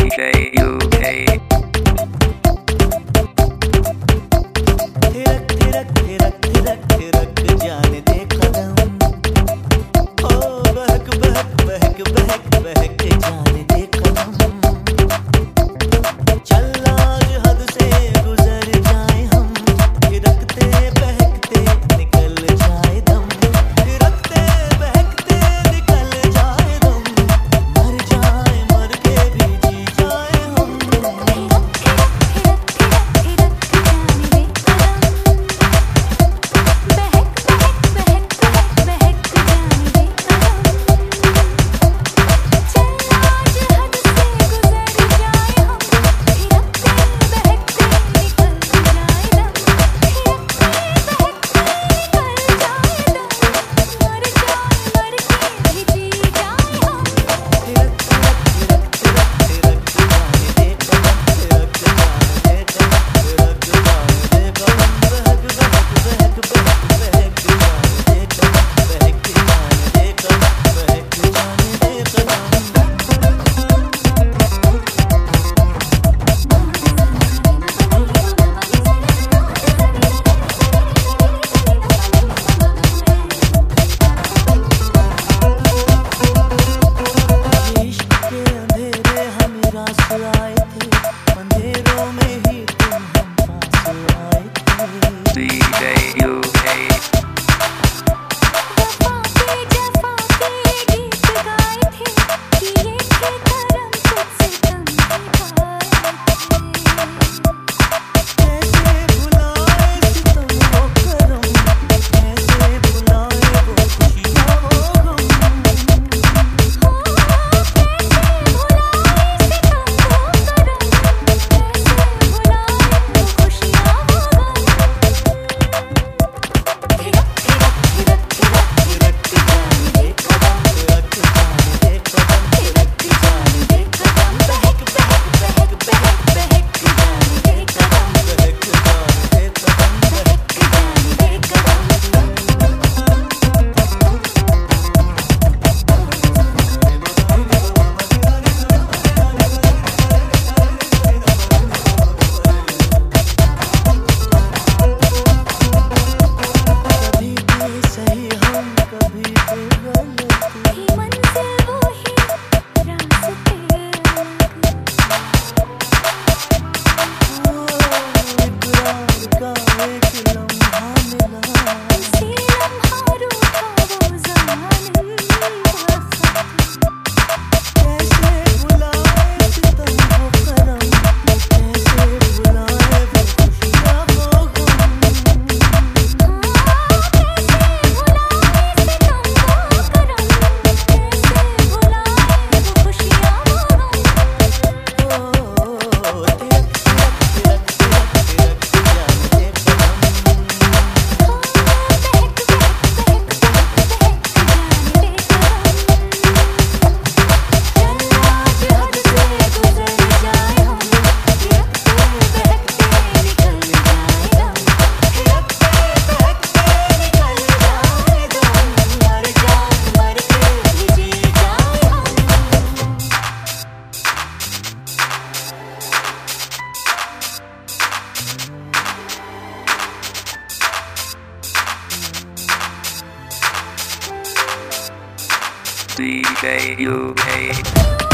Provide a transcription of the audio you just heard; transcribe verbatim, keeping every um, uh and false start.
J U K थिरक थिरक थिरक थिरक थिरक जाने दे कदम, ओ बहक बहक बहक बहक बहक जाने दे कदम। चल आज हद से गुजर जाए हम, थिरकते बहकते निकल जाए दम, थिरकते बहकते निकल जाए दम, मर जाए मर के भी जी जाए हम। D J U K D J U K